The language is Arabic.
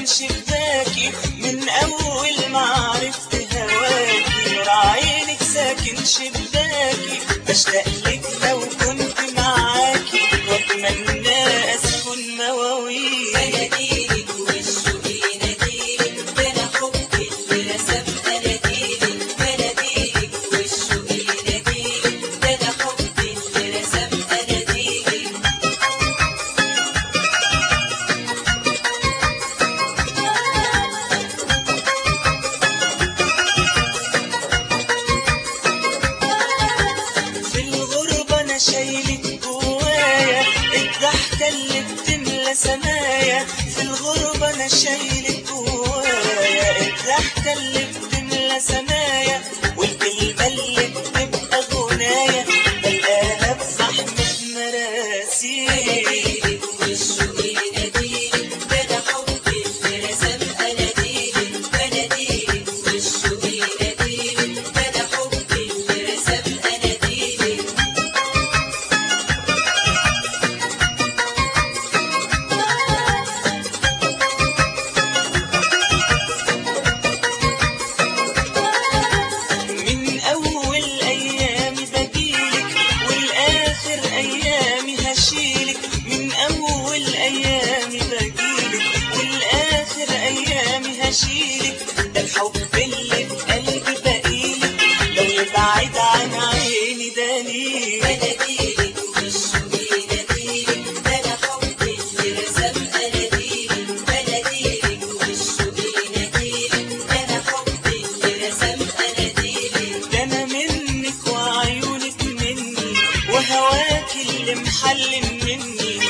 ساكن شباكي من أول ما عرفت هواكي، نور عينك ساكن شباكي، بشتاق لك لو كنت معاكي وأتمنى أسكن مواويل. بناديلك والشوق يناديلك، ده أنا حبي اللي رسم أناديلك. بناديلك والشوق يناديلك، ده أنا حبي اللي رسم أناديلك. في الغربة أنا شايلك جوايا، الضحكة اللي بتملى سمايا. في الغربة أنا شايلك جوايا، الضحكة اللي بتملى سمايا، والكلمة اللي بتبقى غنايا بلقاها في زحمة مراسيل. بناديلك والشوق يناديلك، ده أنا حبي اللي رسم أناديلك. بناديلك والشوق يناديلك، ده أنا حبي اللي رسم أناديلك. من أول أيامي بجيلك والآخر أيامي هشيلك، من أول أيامي بجيلك والآخر أيامي هشيلك. ده الحب اللي في قلبي بقيلك، لو يبعد عن عيني دليل. بناديلك والشوق يناديلك، ده أنا حبي اللي رسم أناديلك. بناديلك والشوق يناديلك، ده أنا حبي اللي رسم أناديلك. ده أنا منك وعيونك مني، وهواك اللي محلم مني،